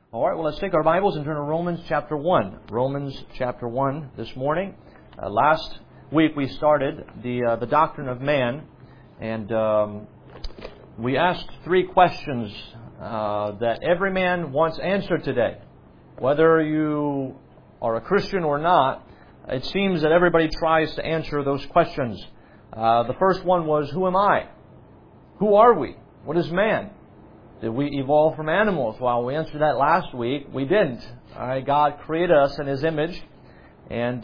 All right, well, let's take our Bibles and turn to Romans chapter 1. Romans chapter 1 this morning. Last week we started the doctrine of man, and we asked three questions that every man wants answered today. Whether you are a Christian or not, it seems that everybody tries to answer those questions. The first one was, who am I? Who are we? What is man? Did we evolve from animals? Well, we answered that last week. We didn't. All right, God created us in His image. And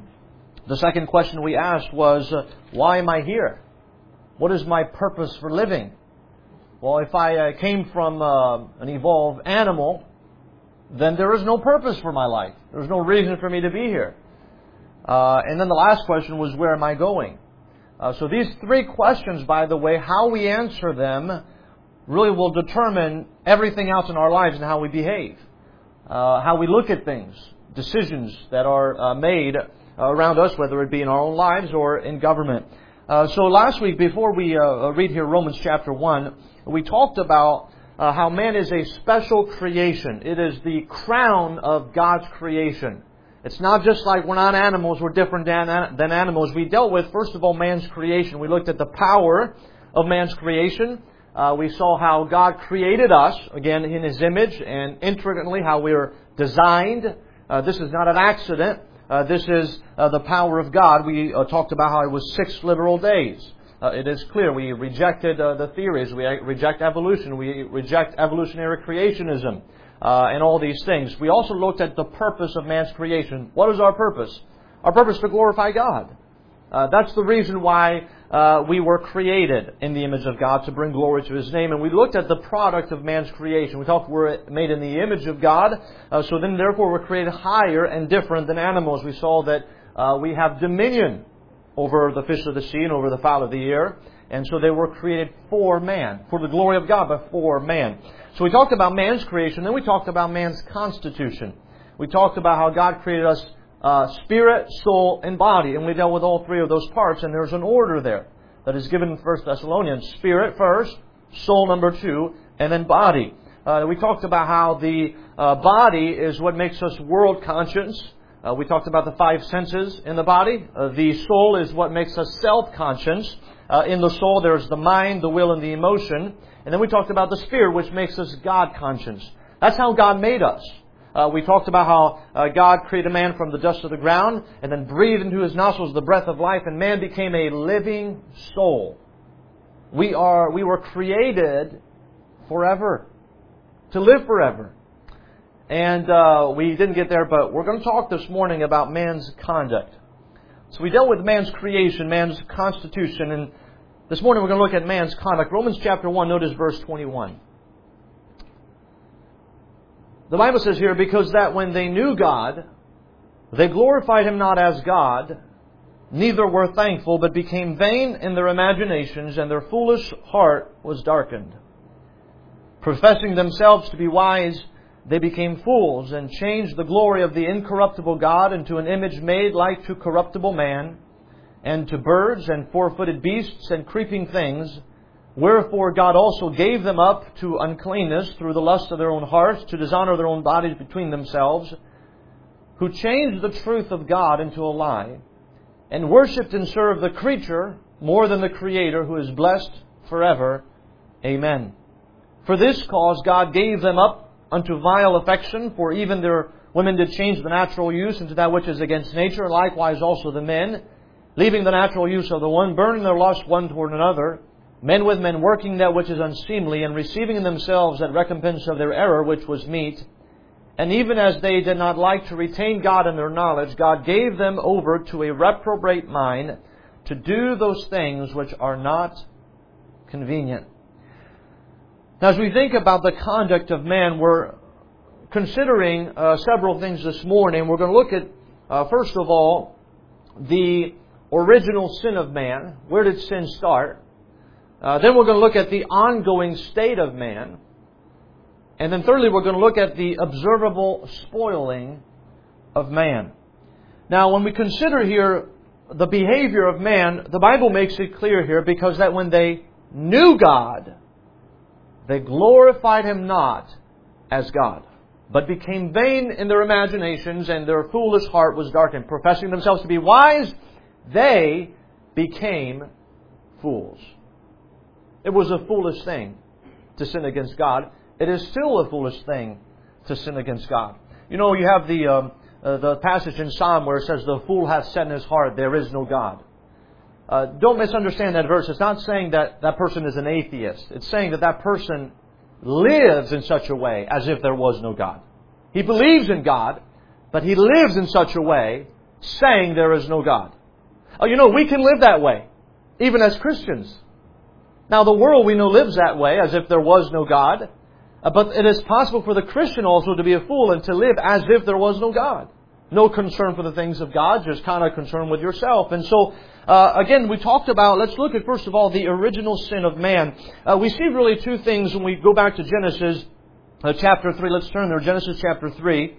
the second question we asked was, why am I here? What is my purpose for living? Well, if I came from an evolved animal, then there is no purpose for my life. There's no reason for me to be here. And then the last question was, where am I going? So these three questions, by the way, how we answer them really will determine everything else in our lives and how we behave, how we look at things, decisions that are made around us, whether it be in our own lives or in government. So last week, before we read here Romans chapter 1, we talked about how man is a special creation. It is the crown of God's creation. It's not just like we're not animals, we're different than animals. We dealt with, first of all, man's creation. We looked at the power of man's creation. We saw how God created us, again, in His image, and intricately how we are designed. This is not an accident. This is the power of God. We talked about how it was 6 literal days. It is clear. We rejected the theories. We reject evolution. We reject evolutionary creationism and all these things. We also looked at the purpose of man's creation. What is our purpose? Our purpose is to glorify God. That's the reason why we were created in the image of God, to bring glory to His name. And we looked at the product of man's creation. We talked we're made in the image of God. So then, therefore, we're created higher and different than animals. We saw that we have dominion over the fish of the sea and over the fowl of the air. And so they were created for man, for the glory of God, but for man. So we talked about man's creation. Then we talked about man's constitution. We talked about how God created us spirit, soul, and body. And we dealt with all three of those parts, and there's an order there that is given in 1 Thessalonians. Spirit first, soul number 2, and then body. We talked about how the body is what makes us world conscious. We talked about the 5 senses in the body. The soul is what makes us self-conscious. In the soul there's the mind, the will, and the emotion. And then we talked about the spirit, which makes us God-conscious. That's how God made us. We talked about how God created man from the dust of the ground and then breathed into his nostrils the breath of life, and man became a living soul. We were created forever, to live forever. And we didn't get there, but we're going to talk this morning about man's conduct. So we dealt with man's creation, man's constitution, and this morning we're going to look at man's conduct. Romans chapter 1, notice verse 21. The Bible says here, because that when they knew God, they glorified Him not as God, neither were thankful, but became vain in their imaginations, and their foolish heart was darkened. Professing themselves to be wise, they became fools, and changed the glory of the incorruptible God into an image made like to corruptible man, and to birds, and four-footed beasts, and creeping things. Wherefore God also gave them up to uncleanness through the lust of their own hearts, to dishonor their own bodies between themselves, who changed the truth of God into a lie, and worshipped and served the creature more than the Creator, who is blessed forever. Amen. For this cause God gave them up unto vile affection, for even their women did change the natural use into that which is against nature, likewise also the men, leaving the natural use of the one, burning their lust one toward another. Men with men working that which is unseemly, and receiving in themselves that recompense of their error which was meet. And even as they did not like to retain God in their knowledge, God gave them over to a reprobate mind to do those things which are not convenient. Now, as we think about the conduct of man, we're considering several things this morning. We're going to look at, first of all, the original sin of man. Where did sin start? Then we're going to look at the ongoing state of man. And then thirdly, we're going to look at the observable spoiling of man. Now, when we consider here the behavior of man, the Bible makes it clear here, because that when they knew God, they glorified Him not as God. but became vain in their imaginations, and their foolish heart was darkened. Professing themselves to be wise, they became fools. It was a foolish thing to sin against God. It is still a foolish thing to sin against God. You know, you have the passage in Psalm where it says, "The fool hath said in his heart, there is no God." Don't misunderstand that verse. It's not saying that that person is an atheist. It's saying that that person lives in such a way as if there was no God. He believes in God, but he lives in such a way saying there is no God. Oh, you know, we can live that way, even as Christians. Now, the world we know lives that way, as if there was no God. But it is possible for the Christian also to be a fool and to live as if there was no God. No concern for the things of God, just kind of concerned with yourself. And so, again, we talked about, let's look at, first of all, the original sin of man. We see really two things when we go back to Genesis chapter 3. Let's turn there, Genesis chapter 3.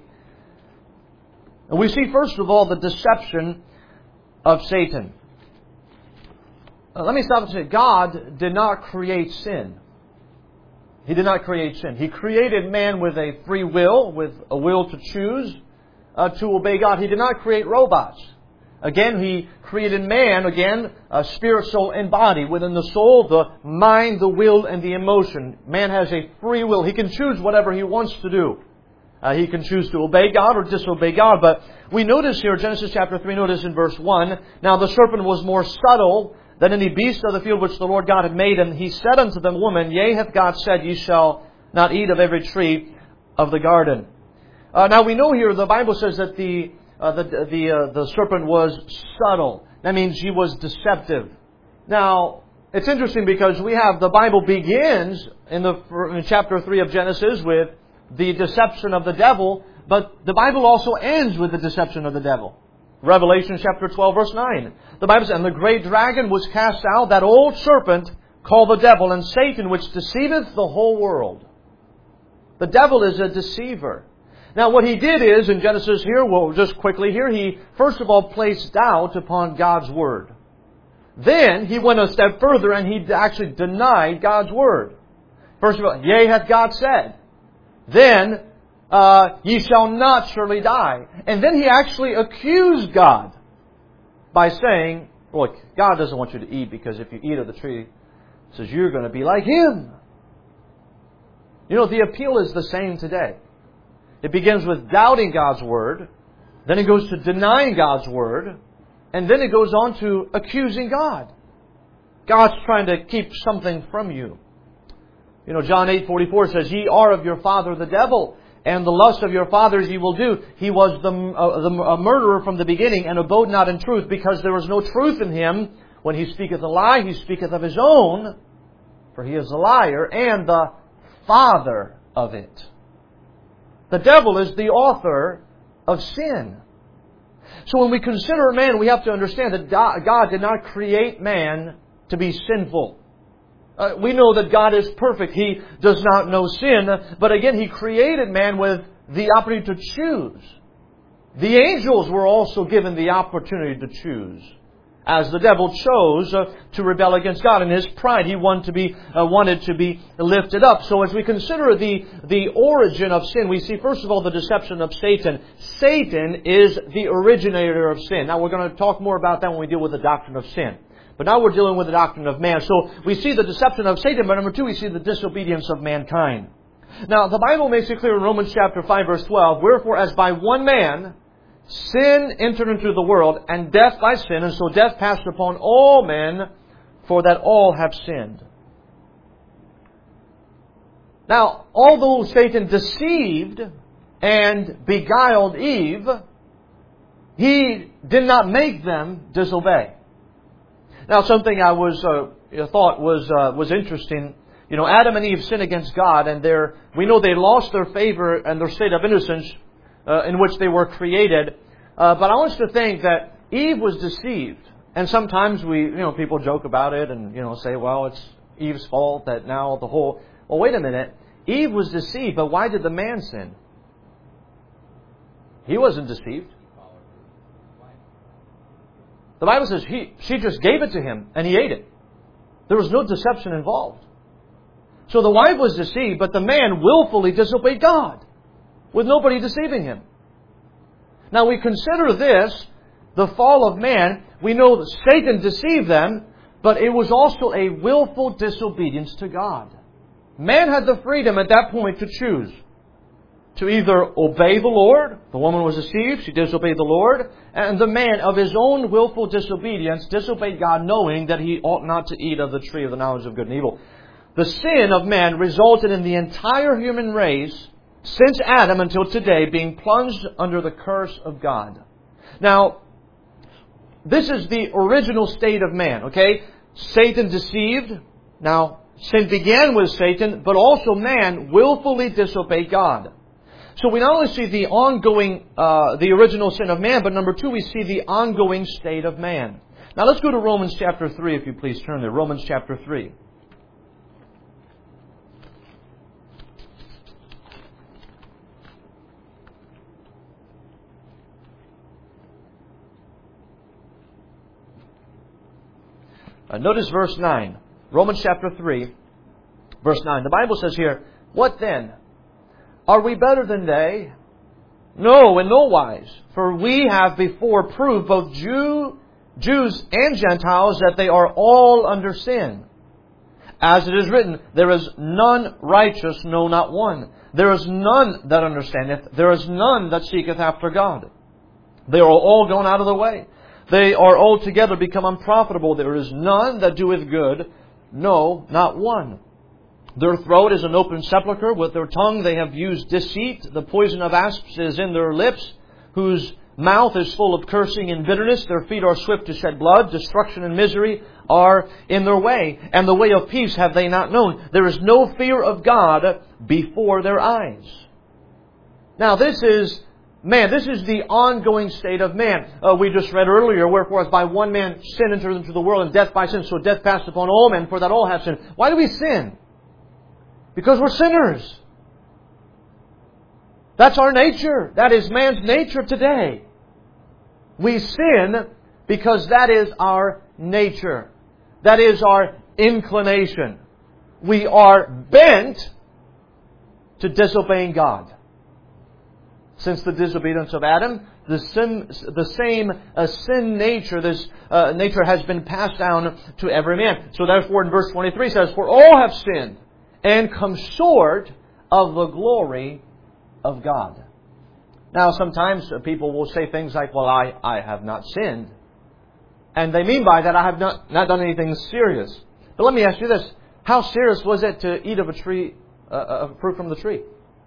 And we see, first of all, the deception of Satan. Let me stop and say, God did not create sin. He did not create sin. He created man with a free will, with a will to choose to obey God. He did not create robots. Again, He created man, spirit, soul, and body. Within the soul, the mind, the will, and the emotion. Man has a free will. He can choose whatever he wants to do. He can choose to obey God or disobey God. But we notice here, Genesis chapter 3, notice in verse 1, "Now the serpent was more subtle than any beast of the field which the Lord God had made. And he said unto the woman, Yea, hath God said, Ye shall not eat of every tree of the garden." Now we know here, the Bible says that the serpent was subtle. That means he was deceptive. Now, it's interesting because we have, the Bible begins in chapter 3 of Genesis with the deception of the devil, but the Bible also ends with the deception of the devil. Revelation chapter 12 verse 9. The Bible says, "And the great dragon was cast out, that old serpent called the devil and Satan, which deceiveth the whole world." The devil is a deceiver. Now what he did is, in Genesis here, we'll just quickly here, he first of all placed doubt upon God's Word. Then he went a step further and he actually denied God's Word. First of all, "Yea, hath God said." Then, "Ye shall not surely die." And then he actually accused God by saying, "Look, God doesn't want you to eat because if you eat of the tree," he says, "you're going to be like Him." You know, the appeal is the same today. It begins with doubting God's Word, then it goes to denying God's Word, and then it goes on to accusing God. God's trying to keep something from you. You know, John 8:44 says, "Ye are of your father the devil, and the lust of your fathers ye will do. He was a murderer from the beginning, and abode not in truth, because there was no truth in him. When he speaketh a lie, he speaketh of his own, for he is a liar, and the father of it." The devil is the author of sin. So when we consider man, we have to understand that God did not create man to be sinful. We know that God is perfect. He does not know sin. But again, He created man with the opportunity to choose. The angels were also given the opportunity to choose. As the devil chose to rebel against God. In his pride, he wanted to be lifted up. So as we consider the origin of sin, we see first of all the deception of Satan. Satan is the originator of sin. Now we're going to talk more about that when we deal with the doctrine of sin. But now we're dealing with the doctrine of man. So we see the deception of Satan, but number two, we see the disobedience of mankind. Now the Bible makes it clear in Romans chapter 5 verse 12, "Wherefore as by one man sin entered into the world, and death by sin, and so death passed upon all men, for that all have sinned." Now, although Satan deceived and beguiled Eve, he did not make them disobey. Now, something I thought was interesting. You know, Adam and Eve sinned against God, and we know they lost their favor and their state of innocence in which they were created. But I want us to think that Eve was deceived. And sometimes people joke about it and, say, well, it's Eve's fault that now the whole... Well, wait a minute. Eve was deceived, but why did the man sin? He wasn't deceived. The Bible says she just gave it to him and he ate it. There was no deception involved. So the wife was deceived, but the man willfully disobeyed God. with nobody deceiving him. Now we consider this, the fall of man. We know that Satan deceived them, but it was also a willful disobedience to God. Man had the freedom at that point to choose to either obey the Lord. The woman was deceived, she disobeyed the Lord. And the man, of his own willful disobedience, disobeyed God, knowing that he ought not to eat of the tree of the knowledge of good and evil. The sin of man resulted in the entire human race, since Adam until today, being plunged under the curse of God. Now, this is the original state of man, okay? Satan deceived. Now, sin began with Satan, but also man willfully disobeyed God. So we not only see the ongoing, the original sin of man, but number two, we see the ongoing state of man. Now let's go to Romans chapter 3, if you please turn there. Romans chapter 3. Notice verse 9. Romans chapter 3, verse 9. The Bible says here, "What then? Are we better than they? No, in no wise. For we have before proved, both Jews and Gentiles, that they are all under sin. As it is written, there is none righteous, no, not one. There is none that understandeth. There is none that seeketh after God. They are all gone out of the way. They are altogether become unprofitable. There is none that doeth good, no, not one. Their throat is an open sepulchre. With their tongue they have used deceit. The poison of asps is in their lips, whose mouth is full of cursing and bitterness. Their feet are swift to shed blood. Destruction and misery are in their way. And the way of peace have they not known. There is no fear of God before their eyes." Now this is the ongoing state of man. We just read earlier, "Wherefore as by one man sin entered into the world, and death by sin, so death passed upon all men, for that all have sinned." Why do we sin? Because we're sinners. That's our nature. That is man's nature today. We sin because that is our nature. That is our inclination. We are bent to disobeying God. Since the disobedience of Adam, the same sin nature, this nature has been passed down to every man. So therefore in verse 23 it says, "For all have sinned and come short of the glory of God." Now sometimes people will say things like, "Well, I have not sinned." And they mean by that, "I have not done anything serious." But let me ask you this. How serious was it to eat of a tree, a fruit from the tree?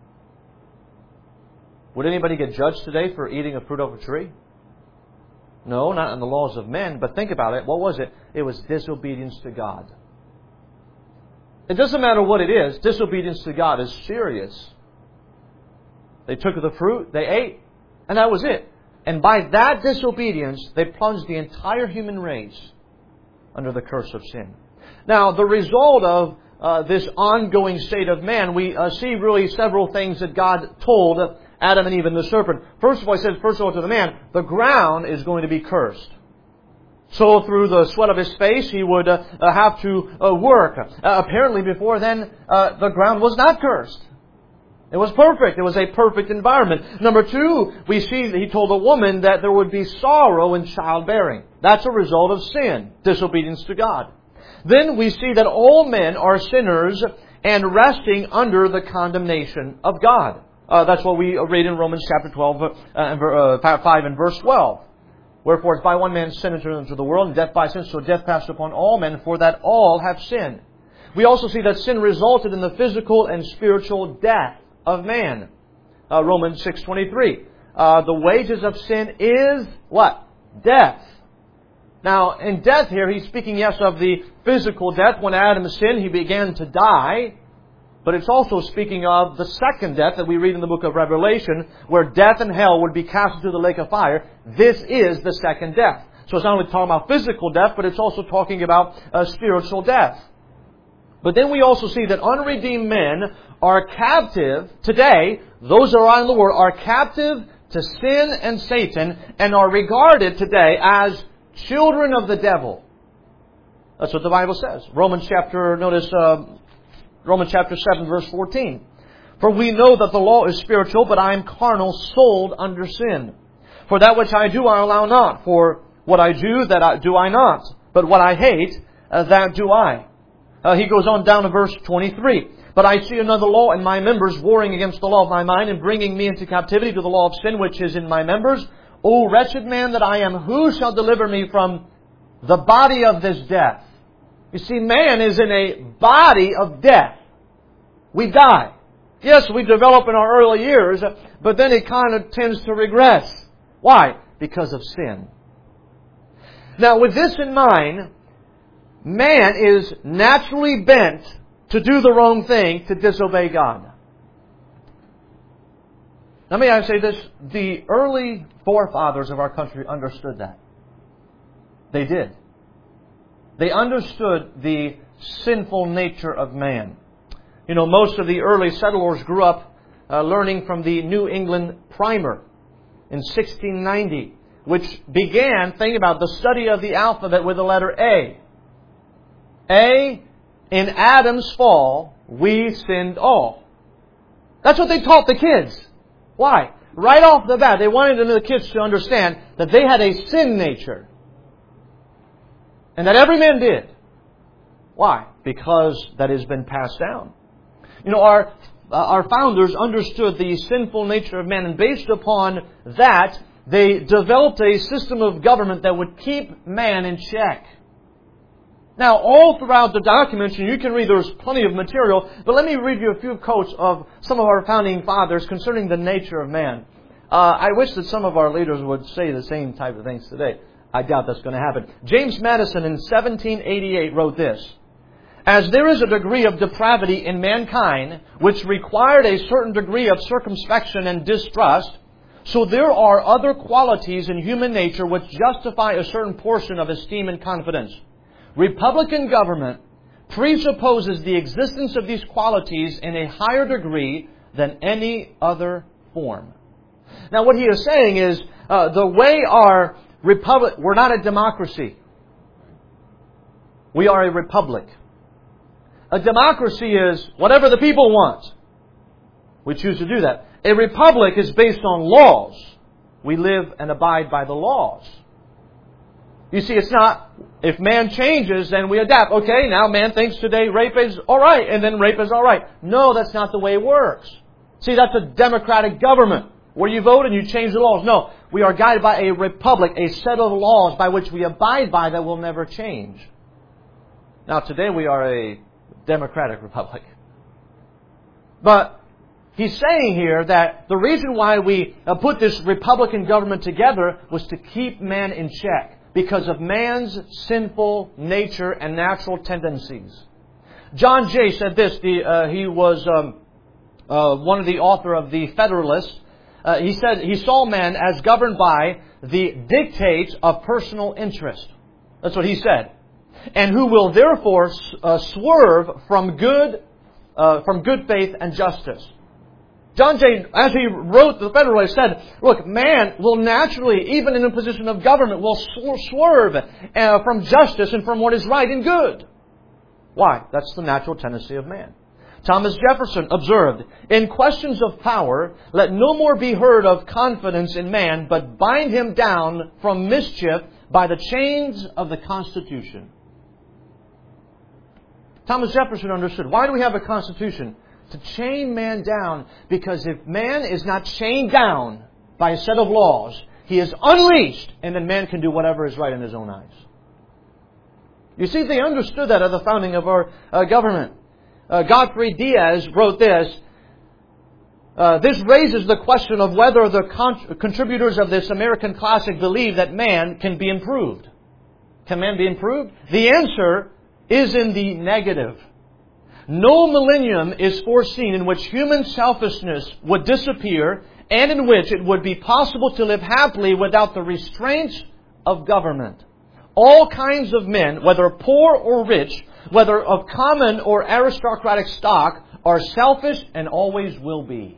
Would anybody get judged today for eating a fruit of a tree? No, not in the laws of men. But think about it. What was it? It was disobedience to God. It doesn't matter what it is. Disobedience to God is serious. They took the fruit, they ate, and that was it. And by that disobedience, they plunged the entire human race under the curse of sin. Now, the result of this ongoing state of man, we see really several things that God told Adam and Eve and the serpent. First of all, He said, first of all to the man, the ground is going to be cursed. So through the sweat of his face, he would have to work. Apparently before then, the ground was not cursed. It was perfect. It was a perfect environment. Number two, we see that He told the woman that there would be sorrow in childbearing. That's a result of sin, disobedience to God. Then we see that all men are sinners and resting under the condemnation of God. That's what we read in Romans chapter 5 and verse 12. "Wherefore, as by one man sin entered into the world, and death by sin, so death passed upon all men, for that all have sinned." We also see that sin resulted in the physical and spiritual death of man. Romans 6:23. The wages of sin is what? Death. Now, in death here, he's speaking, yes, of the physical death. When Adam sinned, he began to die. But it's also speaking of the second death that we read in the book of Revelation, where death and hell would be cast into the lake of fire. This is the second death. So it's not only talking about physical death, but it's also talking about spiritual death. But then we also see that unredeemed men are captive today. Those that are in the world are captive to sin and Satan and are regarded today as children of the devil. That's what the Bible says. Romans chapter 7, verse 14. For we know that the law is spiritual, but I am carnal, sold under sin. For that which I do I allow not. For what I do, do I not. But what I hate, that do I. He goes on down to verse 23. But I see another law in my members, warring against the law of my mind, and bringing me into captivity to the law of sin which is in my members. O wretched man that I am, who shall deliver me from the body of this death? You see, man is in a body of death. We die. Yes, we develop in our early years, but then it kind of tends to regress. Why? Because of sin. Now, with this in mind, man is naturally bent to do the wrong thing, to disobey God. Now, may I say this? The early forefathers of our country understood that. They did. They understood the sinful nature of man. You know, most of the early settlers grew up learning from the New England Primer in 1690, which began, think about the study of the alphabet with the letter A. A, in Adam's fall, we sinned all. That's what they taught the kids. Why? Right off the bat, they wanted the kids to understand that they had a sin nature. And that every man did. Why? Because that has been passed down. You know, our founders understood the sinful nature of man, and based upon that, they developed a system of government that would keep man in check. Now, all throughout the documents, and you can read, there's plenty of material, but let me read you a few quotes of some of our founding fathers concerning the nature of man. I wish that some of our leaders would say the same type of things today. I doubt that's going to happen. James Madison in 1788 wrote this: As there is a degree of depravity in mankind which required a certain degree of circumspection and distrust, so there are other qualities in human nature which justify a certain portion of esteem and confidence. Republican government presupposes the existence of these qualities in a higher degree than any other form. Now, what he is saying is, the way our republic, we're not a democracy. We are a republic. A democracy is whatever the people want. We choose to do that. A republic is based on laws. We live and abide by the laws. You see, it's not, if man changes, then we adapt. Okay, now man thinks today rape is alright, and then rape is alright. No, that's not the way it works. See, that's a democratic government, where you vote and you change the laws. No, we are guided by a republic, a set of laws by which we abide by that will never change. Now, today we are a democratic republic. But he's saying here that the reason why we put this republican government together was to keep man in check, because of man's sinful nature and natural tendencies. John Jay said this. He was one of the author of The Federalist. He said he saw man as governed by the dictates of personal interest. That's what he said. And who will therefore swerve from good faith and justice. John Jay, as he wrote The Federalist, said, look, man will naturally, even in a position of government, will swerve from justice and from what is right and good. Why? That's the natural tendency of man. Thomas Jefferson observed, in questions of power, let no more be heard of confidence in man, but bind him down from mischief by the chains of the Constitution. Thomas Jefferson understood. Why do we have a Constitution? To chain man down, because if man is not chained down by a set of laws, he is unleashed, and then man can do whatever is right in his own eyes. You see, they understood that at the founding of our government. Godfrey Diaz wrote this. This raises the question of whether the contributors of this American classic believe that man can be improved. Can man be improved? The answer is in the negative. No millennium is foreseen in which human selfishness would disappear and in which it would be possible to live happily without the restraints of government. All kinds of men, whether poor or rich, whether of common or aristocratic stock, are selfish and always will be.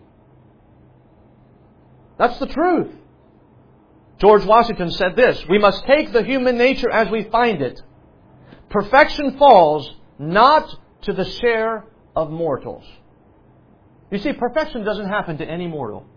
That's the truth. George Washington said this: we must take the human nature as we find it. Perfection falls not to the share of mortals. You see, perfection doesn't happen to any mortal.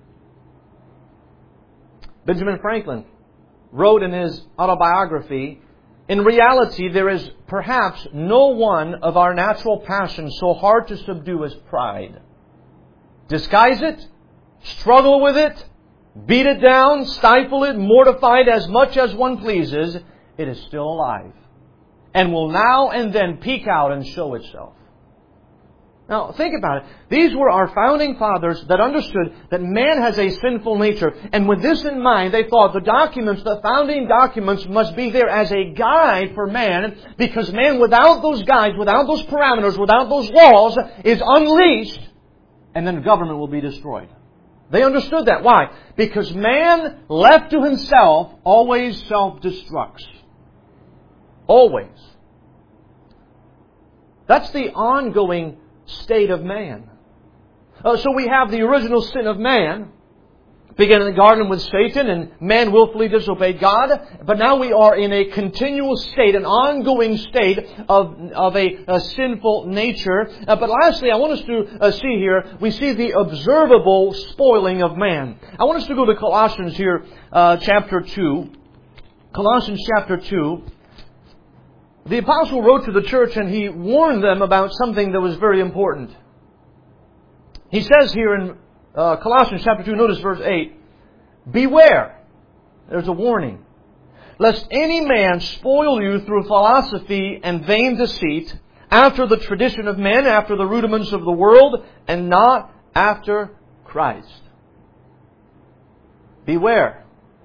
Benjamin Franklin wrote in his autobiography, "In reality, there is perhaps no one of our natural passions so hard to subdue as pride. Disguise it, struggle with it, beat it down, stifle it, mortify it as much as one pleases, it is still alive, and will now and then peek out and show itself." Now, think about it. These were our founding fathers that understood that man has a sinful nature. And with this in mind, they thought the founding documents must be there as a guide for man, because man, without those guides, without those parameters, without those laws, is unleashed, and then government will be destroyed. They understood that. Why? Because man, left to himself, always self-destructs. Always. That's the ongoing state of man. So we have the original sin of man, began in the garden with Satan, and man willfully disobeyed God. But now we are in a continual state, an ongoing state of a sinful nature. But lastly, I want us to see here, we see the observable spoiling of man. I want us to go to Colossians here, chapter 2. Colossians chapter 2. The apostle wrote to the church and he warned them about something that was very important. He says here in Colossians chapter 2, notice verse 8, "Beware," there's a warning, "lest any man spoil you through philosophy and vain deceit, after the tradition of men, after the rudiments of the world, and not after Christ." Beware,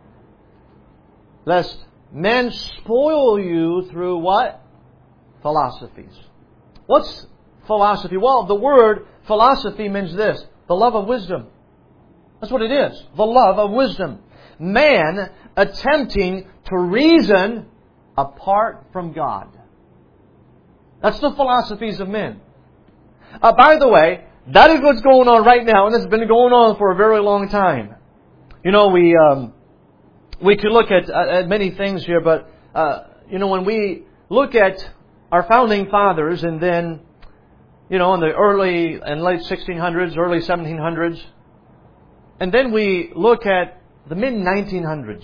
lest men spoil you through what? Philosophies. What's philosophy? Well, the word philosophy means this: the love of wisdom. That's what it is. The love of wisdom. Man attempting to reason apart from God. That's the philosophies of men. By the way, that is what's going on right now, and it's been going on for a very long time. You know, we could look at many things here, but, when we look at our founding fathers and then, in the early and late 1600s, early 1700s, and then we look at the mid-1900s,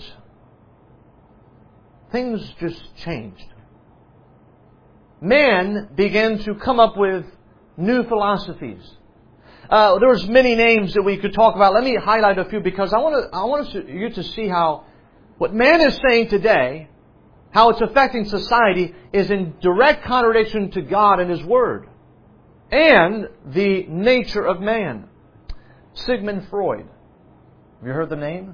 things just changed. Man began to come up with new philosophies. There's many names that we could talk about. Let me highlight a few because I want you to see how what man is saying today, how it's affecting society, is in direct contradiction to God and His Word and the nature of man. Sigmund Freud. Have you heard the name?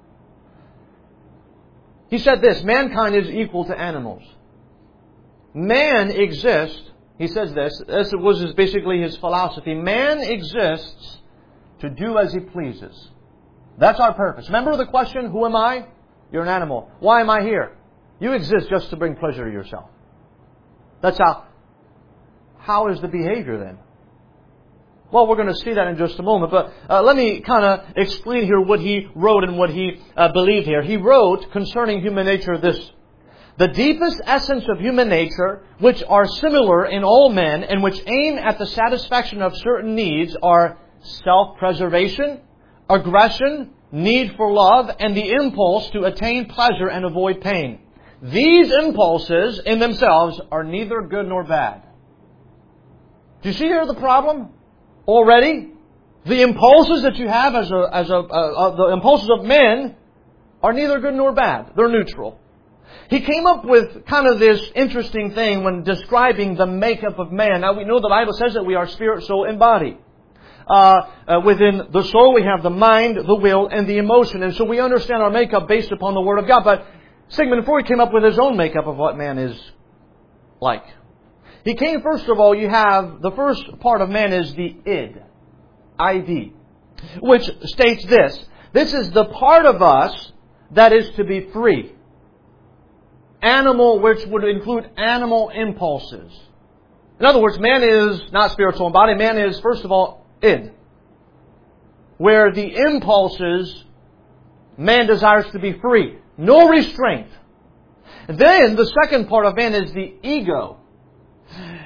He said this: mankind is equal to animals. Man exists, he says this was basically his philosophy. Man exists to do as he pleases. That's our purpose. Remember the question, who am I? You're an animal. Why am I here? You exist just to bring pleasure to yourself. That's how is the behavior then? Well, we're going to see that in just a moment, but let me kind of explain here what he wrote and what he believed here. He wrote concerning human nature this: "The deepest essence of human nature, which are similar in all men and which aim at the satisfaction of certain needs, are self-preservation, aggression, need for love, and the impulse to attain pleasure and avoid pain. These impulses in themselves are neither good nor bad." Do you see here the problem already? The impulses that you have the impulses of men are neither good nor bad. They're neutral. He came up with kind of this interesting thing when describing the makeup of man. Now we know the Bible says that we are spirit, soul, and body. Within the soul we have the mind, the will, and the emotion. And so we understand our makeup based upon the Word of God. But Sigmund Freud came up with his own makeup of what man is like. He came, first of all, you have the first part of man is the id, I-D, which states this: this is the part of us that is to be free. Animal, which would include animal impulses. In other words, man is not spirit, soul, and body. Man is, first of all, id, where the impulses, man desires to be free. No restraint. Then the second part of man is the ego.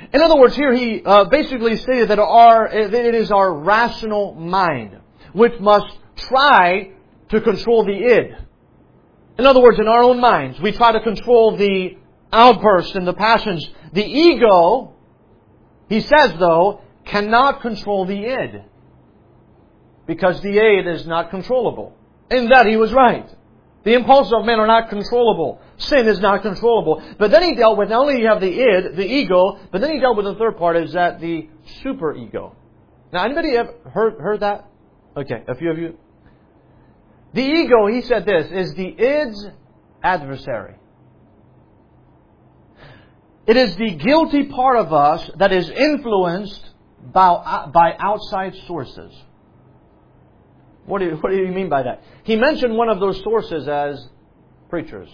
In other words, here he basically stated that it is our rational mind which must try to control the id. In other words, in our own minds, we try to control the outbursts and the passions. The ego, he says though, cannot control the id. Because the id is not controllable. In that he was right. The impulses of men are not controllable. Sin is not controllable. But then he dealt with, not only you have the id, the ego, but then he dealt with the third part, is that the superego. Now, anybody ever heard that? Okay, a few of you. The ego, he said this, is the id's adversary. It is the guilty part of us that is influenced by outside sources. What do you mean by that? He mentioned one of those sources as preachers.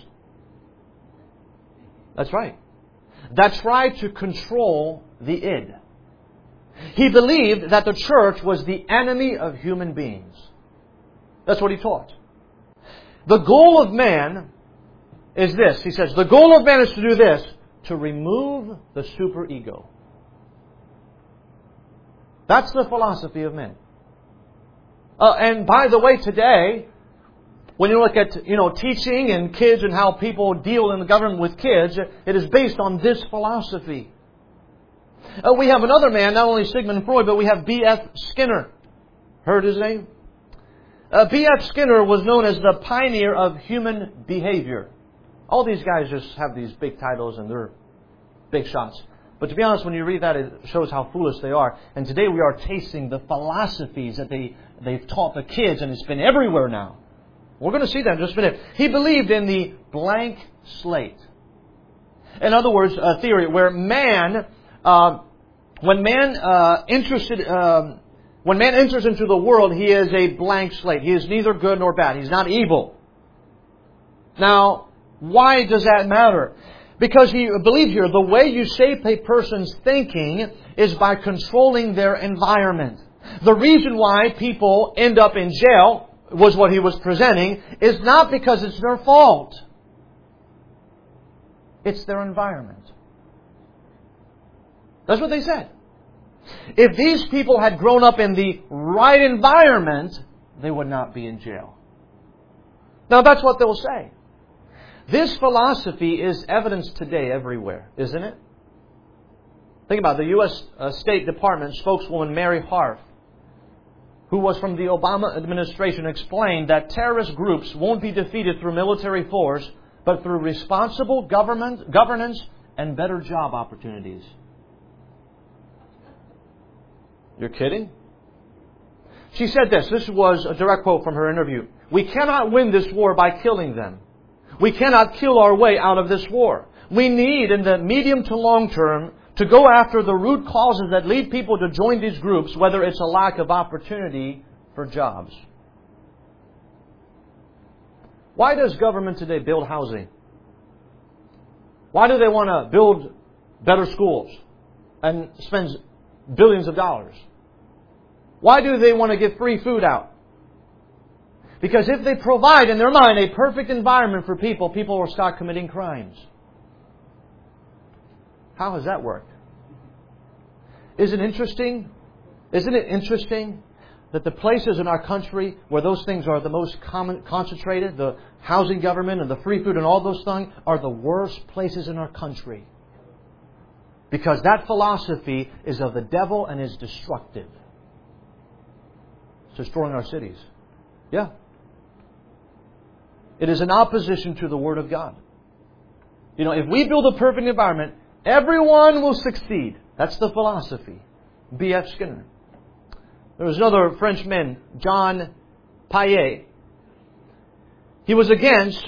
That's right. That tried to control the id. He believed that the church was the enemy of human beings. That's what he taught. The goal of man is this. He says, the goal of man is to do this, to remove the superego. That's the philosophy of men. And by the way, today, when you look at teaching and kids and how people deal in the government with kids, it is based on this philosophy. We have another man, not only Sigmund Freud, but we have B.F. Skinner. Heard his name? B.F. Skinner was known as the pioneer of human behavior. All these guys just have these big titles and they're big shots. But to be honest, when you read that, it shows how foolish they are. And today we are tasting the philosophies that they've taught the kids, and it's been everywhere now. We're going to see that in just a minute. He believed in the blank slate. In other words, a theory where when man enters into the world, he is a blank slate. He is neither good nor bad. He's not evil. Now, why does that matter? Because he believed here, the way you shape a person's thinking is by controlling their environment. The reason why people end up in jail, was what he was presenting, is not because it's their fault. It's their environment. That's what they said. If these people had grown up in the right environment, they would not be in jail. Now that's what they'll say. This philosophy is evidenced today everywhere, isn't it? Think about it. The U.S. State Department spokeswoman Mary Harf, who was from the Obama administration, explained that terrorist groups won't be defeated through military force, but through responsible governance and better job opportunities. You're kidding? She said this. This was a direct quote from her interview. We cannot win this war by killing them. We cannot kill our way out of this war. We need, in the medium to long term, to go after the root causes that lead people to join these groups, whether it's a lack of opportunity for jobs. Why does government today build housing? Why do they want to build better schools and spend billions of dollars? Why do they want to give free food out? Because if they provide in their mind a perfect environment for people, people will start committing crimes. How has that worked? Isn't it interesting? Isn't it interesting that the places in our country where those things are the most concentrated, the housing government and the free food and all those things, are the worst places in our country? Because that philosophy is of the devil and is destructive. It's destroying our cities. Yeah. It is in opposition to the Word of God. If we build a perfect environment, everyone will succeed. That's the philosophy. B.F. Skinner. There was another Frenchman, John Paillet. He was against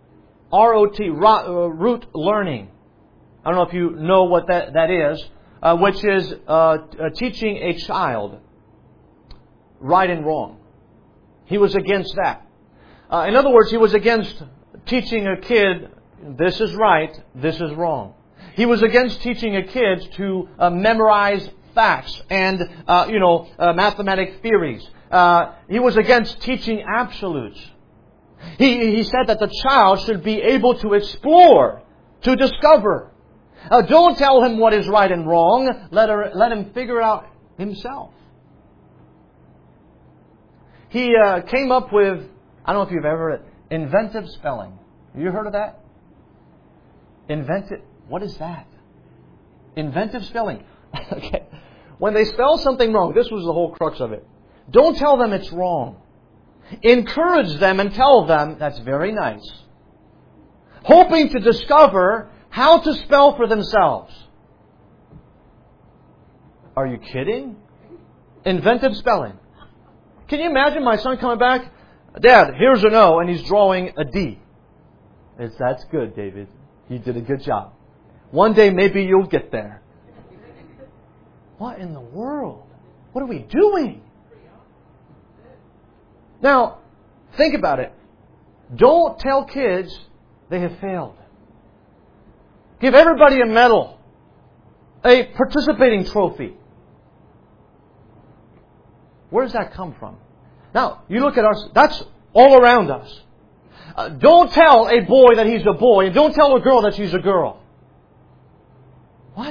rote learning. I don't know if you know what that is, which is teaching a child right and wrong. He was against that. In other words, he was against teaching a kid, this is right, this is wrong. He was against teaching a kid to memorize facts and, mathematic theories. He was against teaching absolutes. He said that the child should be able to explore, to discover. Don't tell him what is right and wrong. Let him figure it out himself. He came up with, I don't know if you've ever heard it, inventive spelling. Have you heard of that? What is that? Inventive spelling. Okay. When they spell something wrong, this was the whole crux of it. Don't tell them it's wrong. Encourage them and tell them that's very nice. Hoping to discover how to spell for themselves. Are you kidding? Inventive spelling. Can you imagine my son coming back? Dad, here's an O, and he's drawing a D. That's good, David. You did a good job. One day maybe you'll get there. What in the world? What are we doing? Now, think about it. Don't tell kids they have failed. Give everybody a medal, a participating trophy. Where does that come from? Now, you look at that's all around us. Don't tell a boy that he's a boy, and don't tell a girl that she's a girl. What?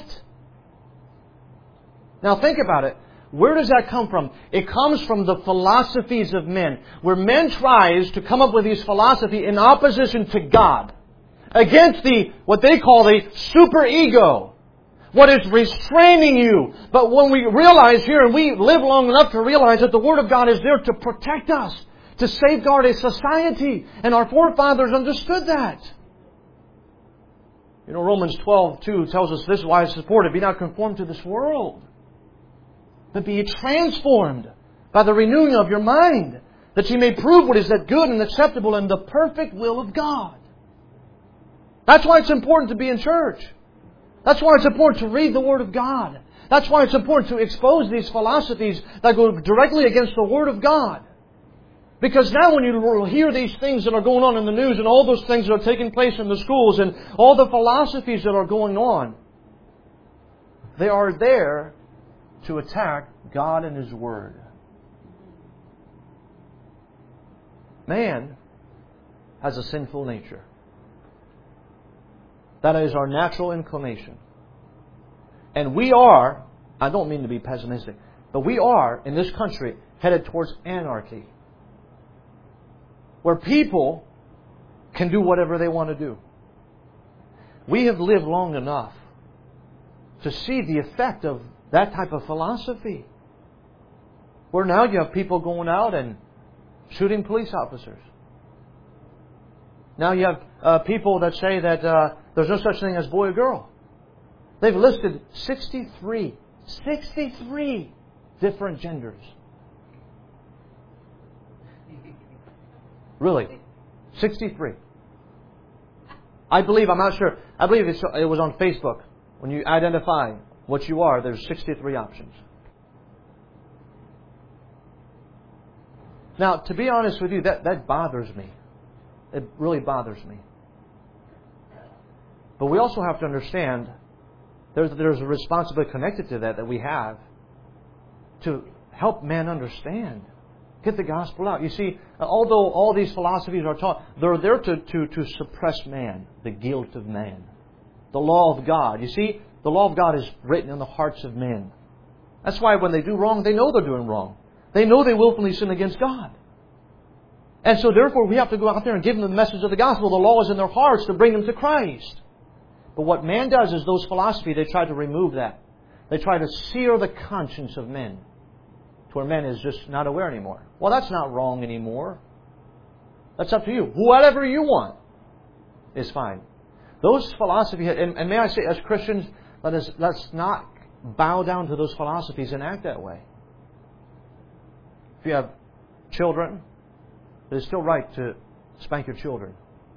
Now think about it. Where does that come from? It comes from the philosophies of men, where men tries to come up with these philosophies in opposition to God, against what they call the superego, what is restraining you. But when we realize here, and we live long enough to realize that the Word of God is there to protect us, to safeguard a society, and our forefathers understood that. You know, Romans 12:2 tells us this is why it's supported. Be not conformed to this world, but be transformed by the renewing of your mind, that ye may prove what is that good and acceptable and the perfect will of God. That's why it's important to be in church. That's why it's important to read the Word of God. That's why it's important to expose these philosophies that go directly against the Word of God. Because now when you hear these things that are going on in the news and all those things that are taking place in the schools and all the philosophies that are going on, they are there to attack God and His Word. Man has a sinful nature. That is our natural inclination. And we are, I don't mean to be pessimistic, but we are, in this country, headed towards anarchy. Where people can do whatever they want to do. We have lived long enough to see the effect of that type of philosophy. Where now you have people going out and shooting police officers. Now you have people that say that there's no such thing as boy or girl. They've listed 63 different genders. Really? 63. I'm not sure. I believe it was on Facebook. When you identify what you are, there's 63 options. Now, to be honest with you, that bothers me. It really bothers me. But we also have to understand there's a responsibility connected to that we have to help man understand. Get the gospel out. You see, although all these philosophies are taught, they're there to suppress man, the guilt of man. The law of God. You see, the law of God is written in the hearts of men. That's why when they do wrong, they know they're doing wrong. They know they willfully sin against God. And so therefore we have to go out there and give them the message of the gospel. The law is in their hearts to bring them to Christ. But what man does is those philosophies, they try to remove that. They try to sear the conscience of men to where man is just not aware anymore. Well, that's not wrong anymore. That's up to you. Whatever you want is fine. Those philosophies, and may I say as Christians, let's not bow down to those philosophies and act that way. If you have children, it is still right to spank your children.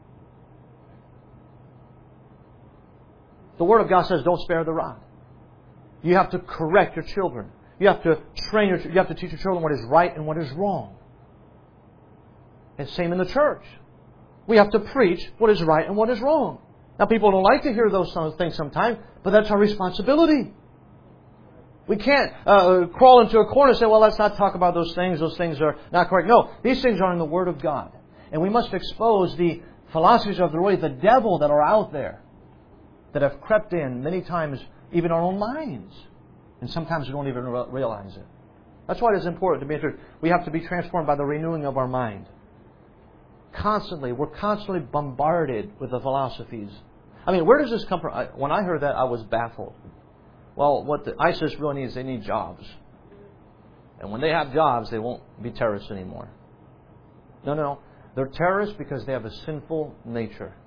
The Word of God says, don't spare the rod. You have to correct your children. You have to train you have to teach your children what is right and what is wrong. It's the same in the church. We have to preach what is right and what is wrong. Now, people don't like to hear those things sometimes, but that's our responsibility. We can't crawl into a corner and say, well, let's not talk about those things. Those things are not correct. No, these things are in the Word of God. And we must expose the philosophies of the devil that are out there. that have crept in many times, even our own minds. And sometimes we don't even realize it. That's why it is important to be interested. We have to be transformed by the renewing of our mind. We're constantly bombarded with the philosophies. I mean, where does this come from? When I heard that, I was baffled. Well, what the ISIS really needs, they need jobs. And when they have jobs, they won't be terrorists anymore. No. They're terrorists because they have a sinful nature.